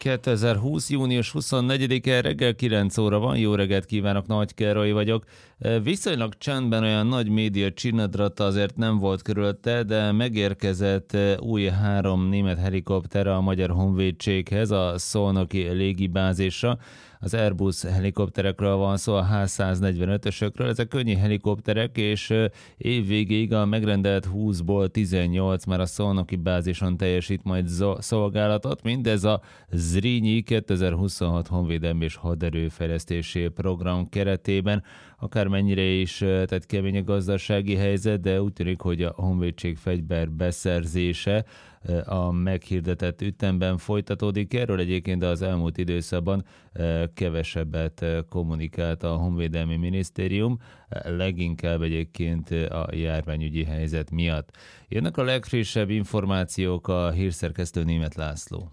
2020. június 24-e reggel 9 óra van. Jó reggelt kívánok, Nagy Károly vagyok. Viszonylag csendben, olyan nagy média csinadrata azért nem volt körülötte, de megérkezett új 3 német helikopter a Magyar Honvédséghez, a szolnoki légibázisra. Az Airbus helikopterekről van szó, a H145-ösökről. Ezek könnyű helikopterek, és év végéig a megrendelt 20-ból 18 már a szolnoki bázison teljesít majd szolgálatot. Mindez a Zrínyi 2026 honvédelmi és haderőfejlesztési program keretében. Akármennyire is tehát kemény a gazdasági helyzet, de úgy tűnik, hogy a honvédség fegyver beszerzése a meghirdetett ütemben folytatódik. Erről egyébként az elmúlt időszakban kevesebbet kommunikált a Honvédelmi Minisztérium, leginkább egyébként a járványügyi helyzet miatt. Jönnek a legfrissebb információk, a hírszerkesztő Németh László.